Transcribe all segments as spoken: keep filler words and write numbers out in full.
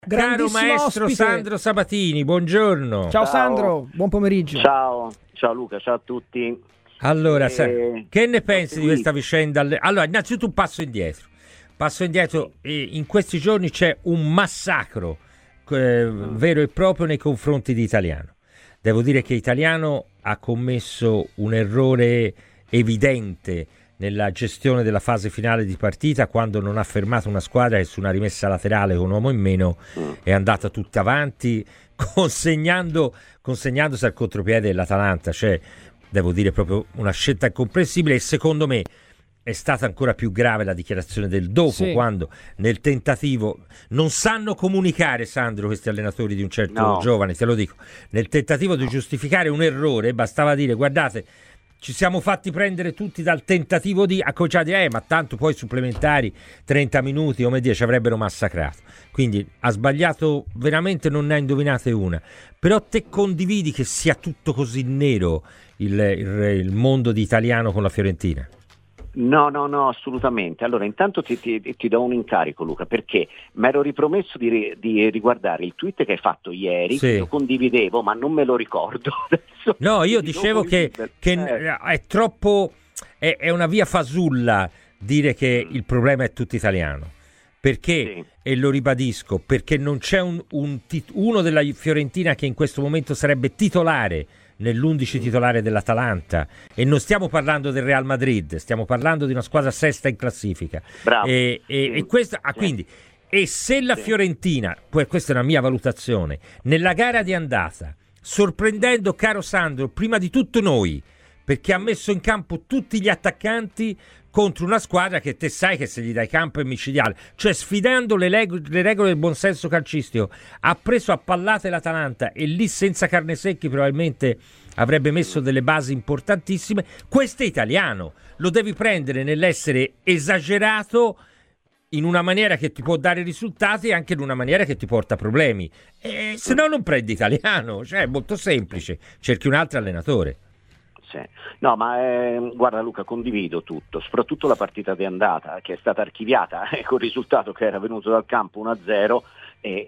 Caro maestro ospite. Sandro Sabatini, buongiorno. Ciao, ciao Sandro, buon pomeriggio. Ciao, ciao Luca, ciao a tutti. Allora, e... sai, che ne pensi di questa vicenda? Allora, innanzitutto un passo indietro. Passo indietro, in questi giorni c'è un massacro eh, mm. vero e proprio nei confronti di Italiano. Devo dire che Italiano ha commesso un errore evidente nella gestione della fase finale di partita, quando non ha fermato una squadra che su una rimessa laterale con un uomo in meno mm. è andata tutta avanti, consegnando, consegnandosi al contropiede dell'Atalanta. Cioè, devo dire, proprio una scelta incomprensibile. E secondo me è stata ancora più grave la dichiarazione del dopo, sì. quando nel tentativo non sanno comunicare, Sandro, questi allenatori di un certo no. giovane, te lo dico, nel tentativo di giustificare un errore bastava dire: guardate, ci siamo fatti prendere tutti dal tentativo di accocciare, eh, ma tanto poi supplementari trenta minuti, come dire, ci avrebbero massacrato. Quindi ha sbagliato veramente, non ne ha indovinate una. Però te condividi che sia tutto così nero il, il, il mondo di Italiano con la Fiorentina? No, no, no, assolutamente. Allora, intanto ti, ti, ti do un incarico, Luca, perché mi ero ripromesso di, di riguardare il tweet che hai fatto ieri, sì. che lo condividevo, ma non me lo ricordo. Adesso no, io dicevo che, che eh. è troppo, è, è una via fasulla dire che mm. il problema è tutto italiano. Perché, sì. e lo ribadisco, perché non c'è un, un uno della Fiorentina che in questo momento sarebbe titolare nell'undici titolare dell'Atalanta, e non stiamo parlando del Real Madrid, stiamo parlando di una squadra sesta in classifica. Bravo. E, e, sì. e questa, ah, quindi, e se la Fiorentina, poi questa è una mia valutazione, nella gara di andata, sorprendendo, caro Sandro, prima di tutto noi, perché ha messo in campo tutti gli attaccanti contro una squadra che te sai che se gli dai campo è micidiale, cioè sfidando le, leg- le regole del buonsenso calcistico, ha preso a pallate l'Atalanta, e lì senza carne secchi probabilmente avrebbe messo delle basi importantissime. Questo è Italiano, lo devi prendere nell'essere esagerato in una maniera che ti può dare risultati e anche in una maniera che ti porta problemi, e se no non prendi Italiano, cioè è molto semplice, cerchi un altro allenatore. No, ma eh, guarda Luca, condivido tutto, soprattutto la partita di andata che è stata archiviata eh, con il risultato che era venuto dal campo uno a zero, e,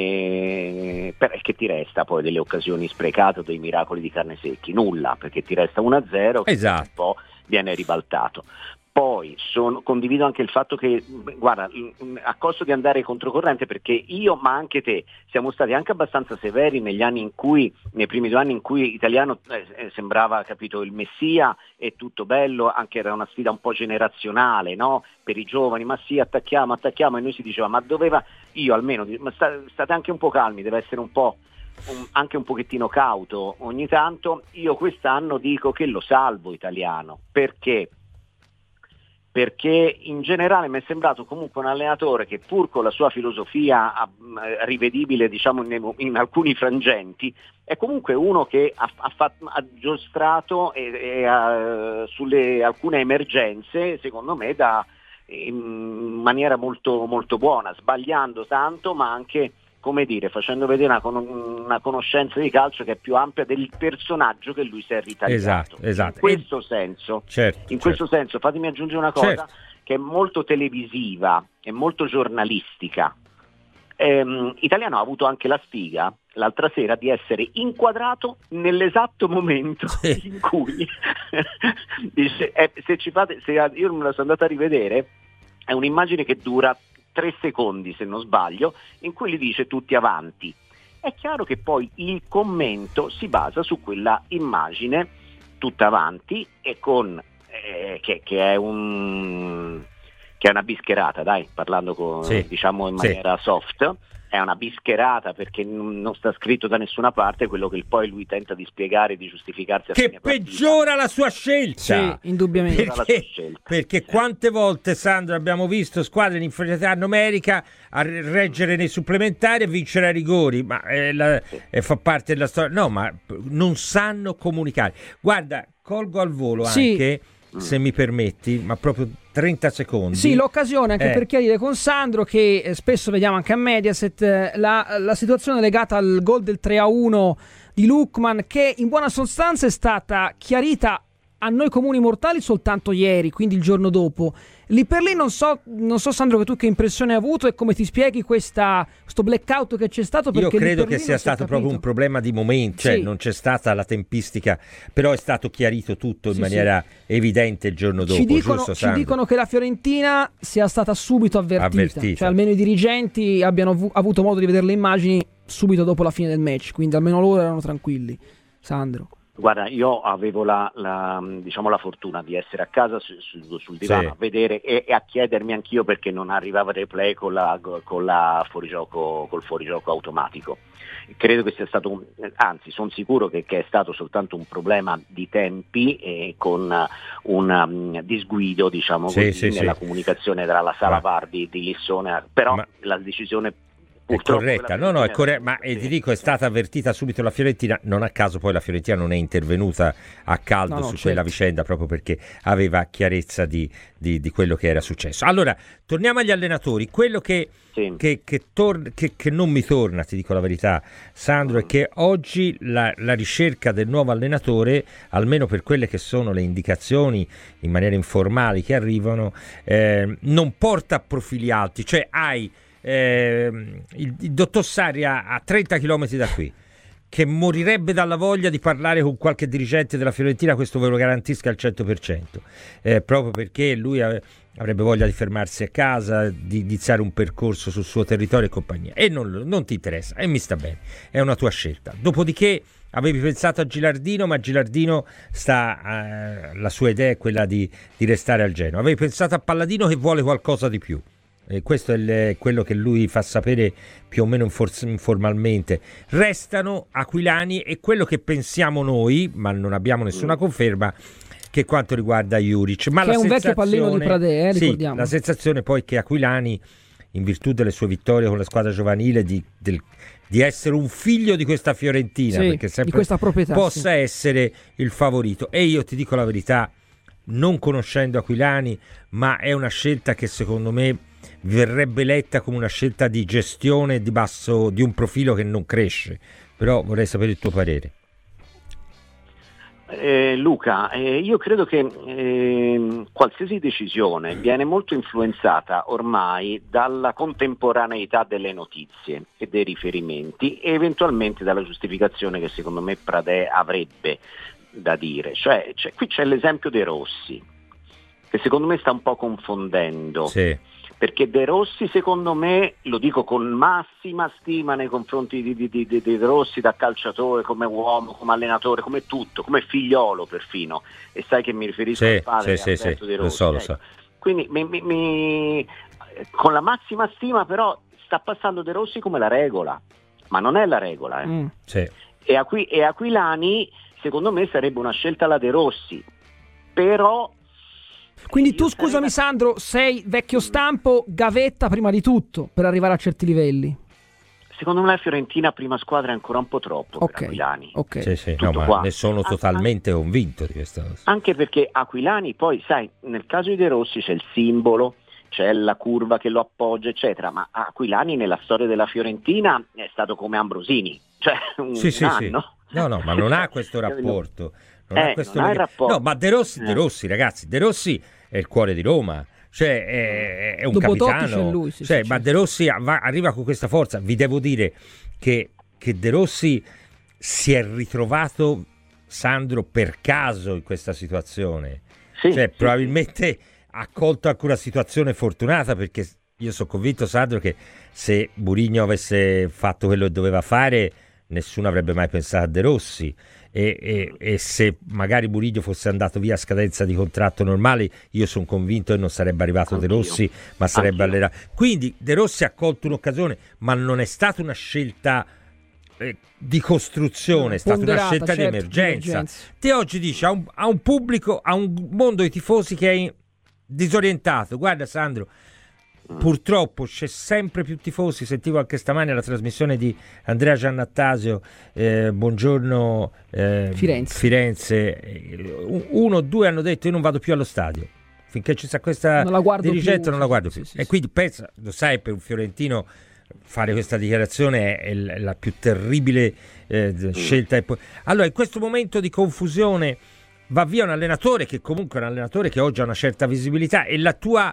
e per, che ti resta poi delle occasioni sprecate o dei miracoli di carne secchi? Nulla, perché ti resta uno a zero che esatto. un po' viene ribaltato. Poi sono, condivido anche il fatto che, guarda, a costo di andare controcorrente, perché io, ma anche te, siamo stati anche abbastanza severi negli anni in cui, nei primi due anni in cui Italiano eh, sembrava, capito, il messia, e tutto bello, anche era una sfida un po' generazionale, no? Per i giovani, ma sì, attacchiamo, attacchiamo, e noi si diceva, ma doveva, io almeno, ma sta, state anche un po' calmi, deve essere un po', un, anche un pochettino cauto ogni tanto. Io quest'anno dico che lo salvo Italiano, perché? Perché in generale mi è sembrato comunque un allenatore che, pur con la sua filosofia rivedibile, diciamo, in, in alcuni frangenti, è comunque uno che ha, ha, fatto, ha giostrato e, e ha, sulle alcune emergenze, secondo me, da, in maniera molto, molto buona, sbagliando tanto, ma anche, come dire, facendo vedere una, con- una conoscenza di calcio che è più ampia del personaggio che lui si è ritagliato. Esatto, esatto. In questo e... senso, certo, in certo. questo senso, fatemi aggiungere una cosa, certo. che è molto televisiva e molto giornalistica. Ehm, Italiano ha avuto anche la sfiga l'altra sera di essere inquadrato nell'esatto momento sì. in cui dice, eh, se ci fate, se io me la sono andata a rivedere, è un'immagine che dura tre secondi, se non sbaglio, in cui gli dice tutti avanti. È chiaro che poi il commento si basa su quella immagine tutta avanti, e con eh, che, che è un che è una bischerata, dai, parlando con, sì. diciamo in maniera sì. soft, è una bischerata, perché non sta scritto da nessuna parte quello che poi lui tenta di spiegare e di giustificarsi a che peggiora la sua scelta. Sì, indubbiamente. Perché, la sua scelta. perché sì. quante volte, Sandro, abbiamo visto squadre in inferiorità numerica a reggere nei supplementari e vincere ai rigori, ma è la, sì. è, fa parte della storia. No, ma non sanno comunicare. Guarda, colgo al volo sì. anche, se mi permetti, ma proprio trenta secondi. Sì, l'occasione anche eh. per chiarire con Sandro che eh, spesso vediamo anche a Mediaset eh, la, la situazione legata al gol del tre a uno di Lookman, che in buona sostanza è stata chiarita a noi comuni mortali soltanto ieri, quindi il giorno dopo. Lì per lì non so, non so Sandro, che tu che impressione hai avuto e come ti spieghi questa, questo blackout che c'è stato, perché io credo che lì sia stato proprio un problema di momento, cioè sì. non c'è stata la tempistica, però è stato chiarito tutto in sì, maniera sì. evidente il giorno dopo. Ci dicono, giusto, ci dicono che la Fiorentina sia stata subito avvertita, avvertita. Cioè almeno i dirigenti abbiano avu- avuto modo di vedere le immagini subito dopo la fine del match, quindi almeno loro erano tranquilli. Sandro. Guarda, io avevo la, la, diciamo la fortuna di essere a casa su, su, sul divano sì. a vedere e, e a chiedermi anch'io perché non arrivava replay con la, con la fuorigioco, col fuorigioco automatico. Credo che sia stato, un, anzi sono sicuro che, che è stato soltanto un problema di tempi e con un um, disguido, diciamo sì, così, sì, nella sì. comunicazione tra la sala V A R di, di Lissone, però Ma... la decisione è corretta, no no è corretta, ma sì, ti dico è stata avvertita subito la Fiorentina, non a caso poi la Fiorentina non è intervenuta a caldo no, no, su certo. quella vicenda, proprio perché aveva chiarezza di, di, di quello che era successo. Allora torniamo agli allenatori, quello che, sì. che, che, tor- che, che non mi torna, ti dico la verità Sandro, mm. è che oggi la, la ricerca del nuovo allenatore, almeno per quelle che sono le indicazioni in maniera informali che arrivano, eh, non porta a profili alti, cioè hai Eh, il, il dottor Sarri a, a trenta chilometri da qui che morirebbe dalla voglia di parlare con qualche dirigente della Fiorentina, questo ve lo garantisco al cento per cento, eh, proprio perché lui ave, avrebbe voglia di fermarsi a casa, di iniziare un percorso sul suo territorio e compagnia, e non, non ti interessa e mi sta bene, è una tua scelta. Dopodiché avevi pensato a Gilardino, ma Gilardino sta eh, la sua idea è quella di, di restare al Genoa. Avevi pensato a Palladino che vuole qualcosa di più. E questo è il, quello che lui fa sapere più o meno infor- informalmente. Restano Aquilani e quello che pensiamo noi, ma non abbiamo nessuna conferma, che quanto riguarda Juric, ma che la è un vecchio pallino di Pradè, eh, sì, ricordiamo. La sensazione poi che Aquilani, in virtù delle sue vittorie con la squadra giovanile, di, del, di essere un figlio di questa Fiorentina, sì, perché sempre di questa proprietà, possa sì. essere il favorito. E io ti dico la verità, non conoscendo Aquilani, ma è una scelta che secondo me verrebbe letta come una scelta di gestione di basso, di un profilo che non cresce, però vorrei sapere il tuo parere. Eh, Luca, eh, io credo che eh, qualsiasi decisione viene molto influenzata ormai dalla contemporaneità delle notizie e dei riferimenti e eventualmente dalla giustificazione che secondo me Pradè avrebbe da dire. Cioè, cioè qui c'è l'esempio De Rossi, che secondo me sta un po' confondendo. Sì. Perché De Rossi, secondo me, lo dico con massima stima nei confronti di, di, di, di De Rossi da calciatore, come uomo, come allenatore, come tutto, come figliolo perfino, e sai che mi riferisco sì, al padre sì, sì, Alberto De Rossi. Lo so, lo so. Quindi mi, mi, mi, con la massima stima però sta passando De Rossi come la regola, ma non è la regola. Eh. Mm. Sì. E, Aqu- e Aquilani, secondo me, sarebbe una scelta alla De Rossi, però... Quindi tu, scusami Sandro, sei vecchio stampo, gavetta prima di tutto per arrivare a certi livelli? Secondo me la Fiorentina prima squadra è ancora un po' troppo okay. per Aquilani. Okay. Sì, sì, no, ma ne sono totalmente An- convinto di questa cosa. Anche perché Aquilani poi, sai, nel caso di De Rossi c'è il simbolo, c'è la curva che lo appoggia, eccetera, ma Aquilani nella storia della Fiorentina è stato come Ambrosini, cioè un, sì, un sì, anno. Sì. No, no, ma non ha questo rapporto. Non eh, ha questo non ha il rapporto. No, ma De Rossi, eh. De Rossi, ragazzi, De Rossi è il cuore di Roma. Cioè è, è un Dopo capitano, lui, sì, cioè, sì, ma sì. De Rossi va, arriva con questa forza. Vi devo dire che, che De Rossi si è ritrovato, Sandro, per caso in questa situazione. Sì, cioè sì, probabilmente sì. ha colto anche una situazione fortunata, perché io sono convinto, Sandro, che se Mourinho avesse fatto quello che doveva fare nessuno avrebbe mai pensato a De Rossi. E, e, e se magari Mourinho fosse andato via a scadenza di contratto normale, io sono convinto che non sarebbe arrivato Anch'io. De Rossi, ma sarebbe Anch'io. allenato. Quindi De Rossi ha colto un'occasione, ma non è stata una scelta eh, di costruzione, è stata una scelta certo, di emergenza. di emergenza. Te oggi dici a un, a un pubblico, a un mondo di tifosi che è disorientato. Guarda Sandro, purtroppo c'è sempre più tifosi. Sentivo anche stamani la trasmissione di Andrea Giannattasio, eh, buongiorno eh, Firenze, Firenze. Uno o due hanno detto: io non vado più allo stadio finché ci sta questa dirigente, più, non la guardo sì, più. Sì, e sì, quindi pensa, lo sai, per un fiorentino fare questa dichiarazione è la più terribile eh, scelta. Allora, in questo momento di confusione va via un allenatore che comunque è un allenatore che oggi ha una certa visibilità, e la tua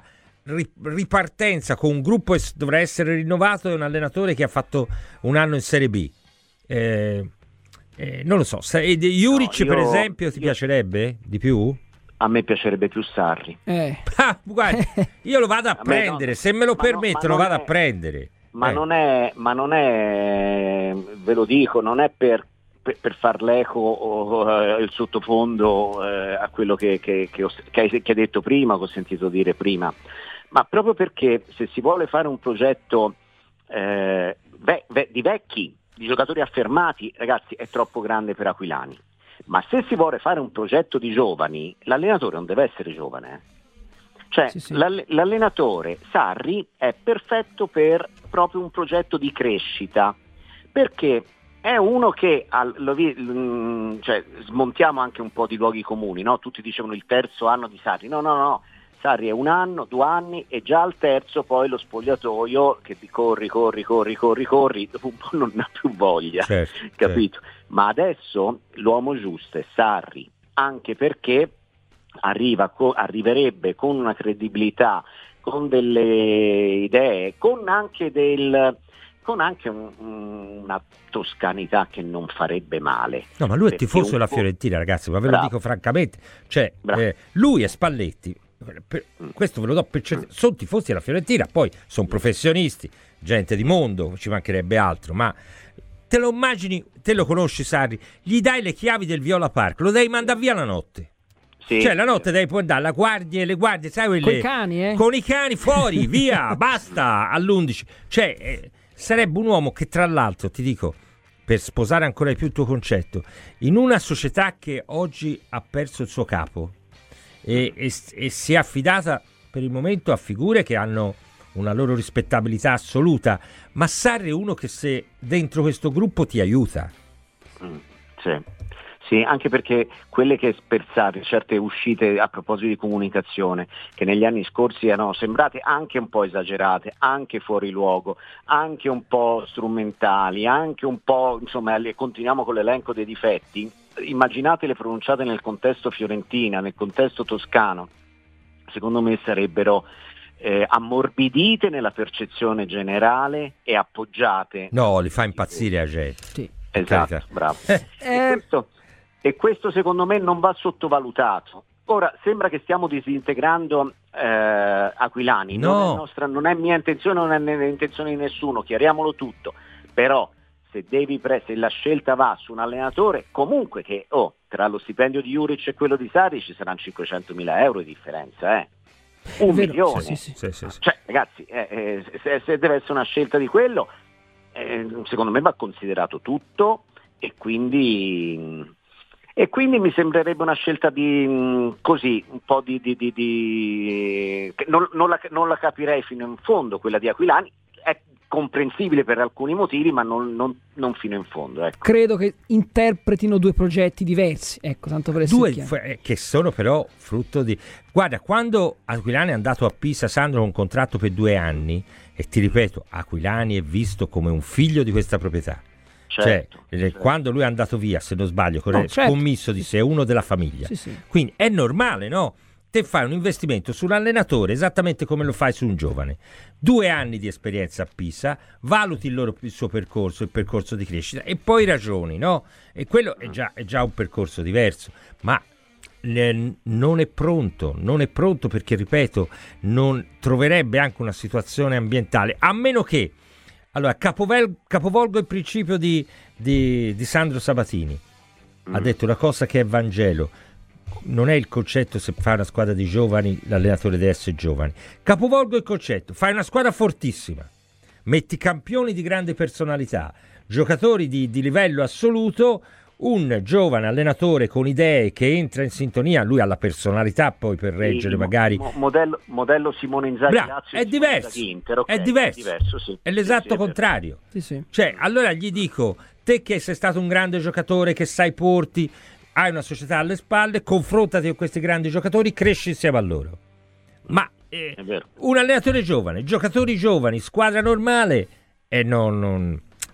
ripartenza con un gruppo che dovrà essere rinnovato è un allenatore che ha fatto un anno in Serie B. Eh, eh, non lo so, Juric no, io, per esempio ti io... piacerebbe di più? A me piacerebbe più Sarri. Eh. Ah, guarda, io lo vado a, a prendere, no, se me lo permettono no, vado è, a prendere. Ma, eh. non è, ma non è, ve lo dico, non è per, per, per far l'eco o uh, il sottofondo uh, a quello che, che, che, ho, che, hai, che hai detto prima, che ho sentito dire prima, ma proprio perché se si vuole fare un progetto eh, ve, ve, di vecchi, di giocatori affermati, ragazzi, è troppo grande per Aquilani. Ma se si vuole fare un progetto di giovani, l'allenatore non deve essere giovane. Eh? Cioè, sì, sì. L'all- l'allenatore Sarri è perfetto per proprio un progetto di crescita, perché è uno che, al, lo vi- mh, cioè, smontiamo anche un po' di luoghi comuni, no? Tutti dicevano il terzo anno di Sarri, no, no, no. Sarri è un anno, due anni e già al terzo poi lo spogliatoio che ti corri, corri, corri, corri, corri, dopo un po' non ha più voglia, certo, capito? Certo. Ma adesso l'uomo giusto è Sarri, anche perché arriva co- arriverebbe con una credibilità, con delle idee, con anche del... con anche un, una toscanità che non farebbe male. No, ma lui è tifoso della po'... Fiorentina, ragazzi, ma ve Bravo. lo dico francamente, cioè eh, lui e Spalletti, per, questo ve lo do per certo, sono tifosi della Fiorentina, poi sono professionisti, gente di mondo, ci mancherebbe altro, ma te lo immagini, te lo conosci Sarri, gli dai le chiavi del Viola Park, lo devi mandare via la notte. Sì. Cioè la notte devi andare alla guardia, le guardie, sai quelle, con i cani, eh? Con i cani fuori, via, basta, all'undici. Cioè eh, sarebbe un uomo che, tra l'altro, ti dico, per sposare ancora di più il tuo concetto, in una società che oggi ha perso il suo capo e, e, e si è affidata per il momento a figure che hanno una loro rispettabilità assoluta, ma Sarri è uno che se dentro questo gruppo ti aiuta. Mm, sì. Sì, anche perché quelle che per Sarri, certe uscite a proposito di comunicazione, che negli anni scorsi erano sembrate anche un po' esagerate, anche fuori luogo, anche un po' strumentali, anche un po', insomma, continuiamo con l'elenco dei difetti, immaginatele pronunciate nel contesto fiorentina, nel contesto toscano, secondo me sarebbero eh, ammorbidite nella percezione generale e appoggiate. No, li fa impazzire la gente. Sì. Esatto, bravo. Eh. E questo... E questo secondo me non va sottovalutato. Ora sembra che stiamo disintegrando eh, Aquilani, no. non, è nostra, non è mia intenzione, non è l'intenzione di nessuno, chiariamolo tutto, però se, devi pre- se la scelta va su un allenatore, comunque che oh, tra lo stipendio di Juric e quello di Sarri ci saranno cinquecentomila euro di differenza, eh? un vero, milione, sì, sì, sì. Sì, sì. Cioè ragazzi, eh, eh, se, se deve essere una scelta di quello, eh, secondo me va considerato tutto e quindi... E quindi mi sembrerebbe una scelta di così, un po' di... di, di, di non, non, la, non la capirei fino in fondo, quella di Aquilani, è comprensibile per alcuni motivi, ma non, non, non fino in fondo. Ecco. Credo che interpretino due progetti diversi, ecco, tanto per essere due chiaro. f- che sono però frutto di... Guarda, quando Aquilani è andato a Pisa, Sandro, con un contratto per due anni, e ti ripeto, Aquilani è visto come un figlio di questa proprietà. Certo, cioè, certo. Quando lui è andato via, se non sbaglio, no, certo. commisso di sé, uno della famiglia. Sì, sì. Quindi è normale, no? Te fai un investimento su un allenatore esattamente come lo fai su un giovane. Due anni di esperienza a Pisa, valuti il, loro, il suo percorso, il percorso di crescita e poi ragioni, no? E quello è già, è già un percorso diverso, ma eh, non è pronto, non è pronto perché, ripeto, non troverebbe anche una situazione ambientale, a meno che... Allora, capovel- capovolgo il principio di, di, di Sandro Sabatini. Mm. Ha detto una cosa che è Vangelo. Non è il concetto se fai una squadra di giovani, l'allenatore deve essere giovane. Capovolgo il concetto. Fai una squadra fortissima. Metti campioni di grande personalità, giocatori di, di livello assoluto, un giovane allenatore con idee che entra in sintonia, lui ha la personalità poi per reggere sì, magari mo- modello, modello Simone Inzaghi. Bra- Lazio è diverso, Inter, okay, è diverso, è, diverso sì. È l'esatto sì, sì, contrario sì, sì. Cioè allora gli dico, te che sei stato un grande giocatore, che sai porti, hai una società alle spalle, confrontati con questi grandi giocatori, cresci insieme a loro. Ma eh, un allenatore giovane, giocatori giovani, squadra normale, e non, non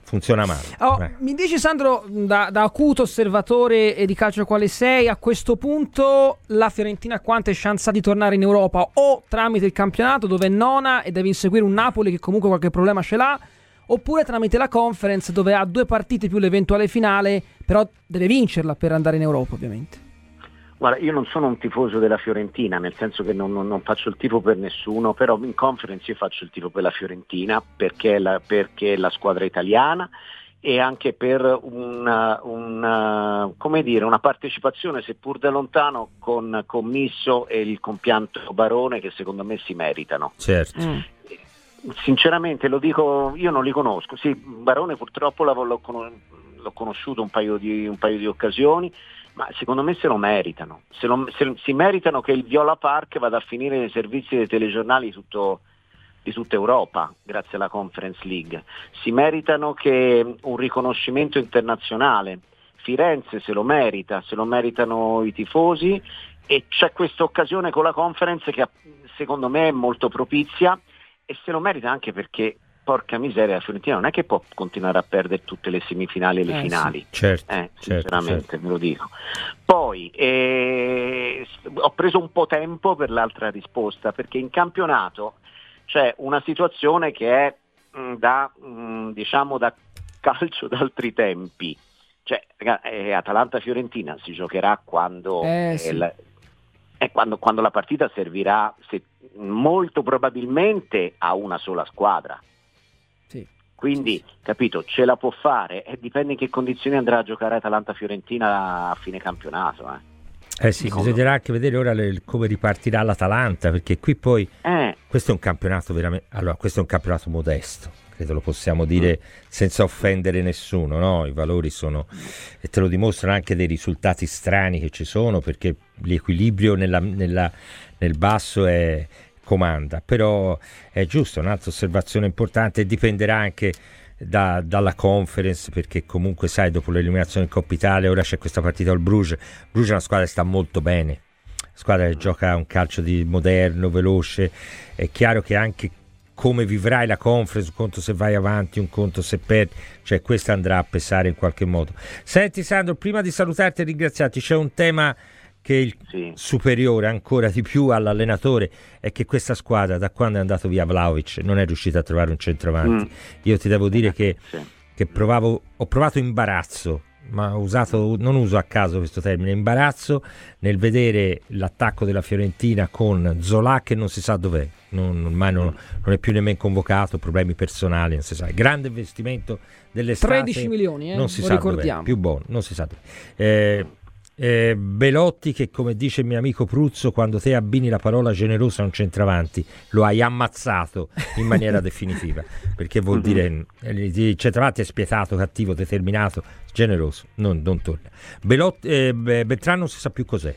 funziona male. Oh, mi dici Sandro, da, da acuto osservatore di calcio quale sei, a questo punto la Fiorentina quante chance ha di tornare in Europa? O tramite il campionato dove è nona e deve inseguire un Napoli che comunque qualche problema ce l'ha, oppure tramite la Conference dove ha due partite più l'eventuale finale, però deve vincerla per andare in Europa ovviamente? Guarda, io non sono un tifoso della Fiorentina, nel senso che non, non, non faccio il tifo per nessuno, però in Conference io faccio il tifo per la Fiorentina perché è la, perché è la squadra italiana e anche per una, una, come dire, una partecipazione seppur da lontano con Commisso e il compianto Barone che secondo me si meritano. Certo. Mm. Sinceramente lo dico, io non li conosco, sì, Barone purtroppo l'ho, l'ho, l'ho conosciuto un paio di, un paio di occasioni, ma secondo me se lo meritano, se, lo, se si meritano che il Viola Park vada a finire nei servizi dei telegiornali tutto, di tutta Europa grazie alla Conference League, si meritano che un riconoscimento internazionale, Firenze se lo merita, se lo meritano i tifosi e c'è questa occasione con la Conference che secondo me è molto propizia e se lo merita anche perché porca miseria, la Fiorentina non è che può continuare a perdere tutte le semifinali e le eh, finali, sì, certo, eh, certo, sinceramente certo. ve lo dico. Poi eh, ho preso un po' tempo per l'altra risposta perché in campionato c'è una situazione che è mh, da mh, diciamo da calcio d'altri tempi, cioè eh, Atalanta-Fiorentina si giocherà quando eh, eh, sì. la, eh, quando, quando la partita servirà se, molto probabilmente a una sola squadra. Sì. Quindi, sì, sì. capito, ce la può fare e dipende in che condizioni andrà a giocare Atalanta-Fiorentina a fine campionato. Eh, eh sì, Secondo bisognerà me. anche vedere ora le, come ripartirà l'Atalanta, perché qui poi Eh, questo è un campionato veramente, allora questo è un campionato modesto, credo lo possiamo dire mm. senza offendere nessuno, no? I valori sono, e te lo dimostrano anche dei risultati strani che ci sono, perché l'equilibrio nella, nella, nel basso è comanda, però è giusto, un'altra osservazione importante, dipenderà anche da, dalla Conference, perché comunque sai, dopo l'eliminazione in Coppa Italia ora c'è questa partita al Bruges. Bruges è una squadra che sta molto bene, squadra che gioca un calcio di moderno, veloce, è chiaro che anche come vivrai la Conference, un conto se vai avanti, un conto se perdi, cioè questo andrà a pesare in qualche modo. Senti Sandro, prima di salutarti e ringraziarti, c'è un tema che è il sì. superiore ancora di più all'allenatore, è che questa squadra da quando è andato via Vlahovic non è riuscita a trovare un centravanti. Mm. Io ti devo dire che, sì. che provavo, ho provato imbarazzo, ma ho usato, non uso a caso questo termine, imbarazzo nel vedere l'attacco della Fiorentina con Zola che non si sa dov'è, non, ormai non, non è più nemmeno convocato, problemi personali, non si sa, grande investimento dell'estate, tredici milioni, eh? non si Lo sa ricordiamo. dov'è, più buono, non si sa dov'è. Eh, Eh, Belotti che, come dice il mio amico Pruzzo, quando te abbini la parola generoso a un centravanti lo hai ammazzato in maniera definitiva, perché vuol dire il centravanti è spietato, cattivo, determinato, generoso, non, non torna. Belotti, eh, Beltrán non si sa più cos'è,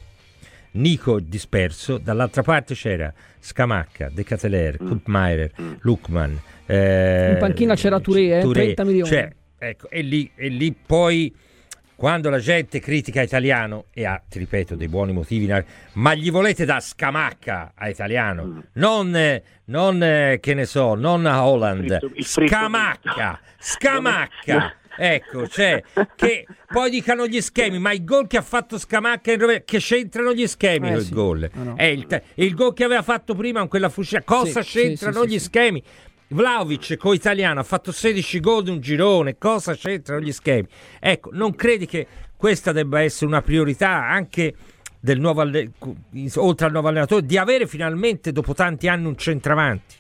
Nico disperso, dall'altra parte c'era Scamacca, De Ketelaere, mm. Koopmeijer, mm. Lukman, eh, in panchina c'era Touré, eh, Touré, trenta milioni, cioè, ecco, e lì, e lì poi quando la gente critica Italiano e ha, ti ripeto, dei buoni motivi, ma gli volete da Scamacca a Italiano, mm. non, non che ne so, non a Holland, il il Scamacca, Scamacca, ecco, cioè, che poi dicano gli schemi, ma il gol che ha fatto Scamacca, che c'entrano gli schemi eh, col sì. gol, no, no. È il, il gol che aveva fatto prima con quella fuscina, cosa sì, c'entrano sì, sì, gli sì, schemi? Vlahovic con Italiano ha fatto sedici gol in un girone, cosa c'entrano gli schemi? Ecco, non credi che questa debba essere una priorità anche del nuovo alle- oltre al nuovo allenatore, di avere finalmente dopo tanti anni un centravanti?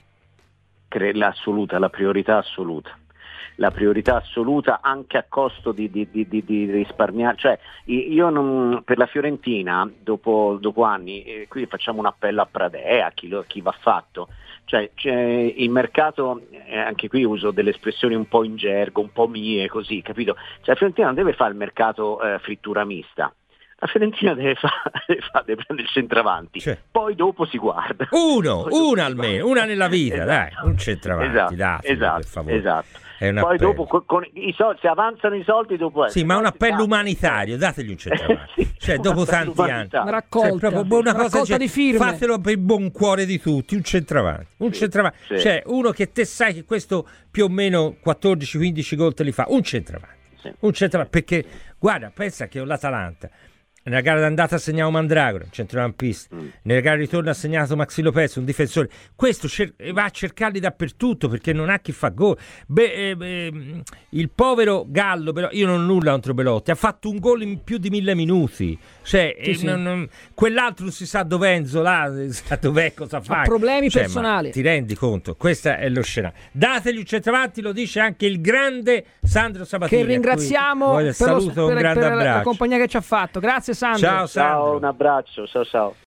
L'assoluta, la priorità assoluta. La priorità assoluta anche a costo di, di, di, di, di risparmiare, cioè io non, per la Fiorentina dopo, dopo anni, eh, qui facciamo un appello a Pradè, a chi, lo, chi va fatto, cioè c'è il mercato, eh, anche qui uso delle espressioni un po' in gergo, un po' mie così, capito? Cioè la Fiorentina non deve fare il mercato eh, frittura mista, La Fiorentina deve fare, deve, fa, deve prendere il centravanti, cioè, poi dopo si guarda. Uno, una almeno, una nella vita, esatto. Dai, un centravanti, esatto, datelo, esatto, per favore. Esatto. Poi appello. Dopo con, con i soldi, se avanzano i soldi dopo... Sì, ma un appello tanti. umanitario, dategli un centravanti. sì, cioè, dopo tanti anni. Una raccolta, cioè, proprio una una cosa, raccolta cioè, di firme. Fatelo per il buon cuore di tutti, un centravanti. Un sì, centravanti. Sì. Cioè, uno che te sai che questo più o meno quattordici quindici gol te li fa, un centravanti. Sì. Un centravanti, perché, guarda, pensa che l'Atalanta... Nella gara d'andata ha segnato Mandragora, un centrocampista. Mm. Nella gara di ritorno ha segnato Maxi Lopez, un difensore. Questo cer- va a cercarli dappertutto perché non ha chi fa gol. Beh, eh, beh, il povero Gallo, però, io non ho nulla contro Belotti, ha fatto un gol in più di mille minuti. Cioè, sì, eh, sì. Non, non, quell'altro non si sa dov'è Enzo, là, sa dov'è, cosa fa. Ha problemi cioè, personali. Ti rendi conto? Questo è lo scenario. Dategli un centravanti, lo dice anche il grande Sandro Sabatini. Che ringraziamo per, saluto, lo, un per, grande per abbraccio. la compagnia che ci ha fatto. Grazie Sandro. Ciao Sandro. Ciao, un abbraccio, ciao ciao.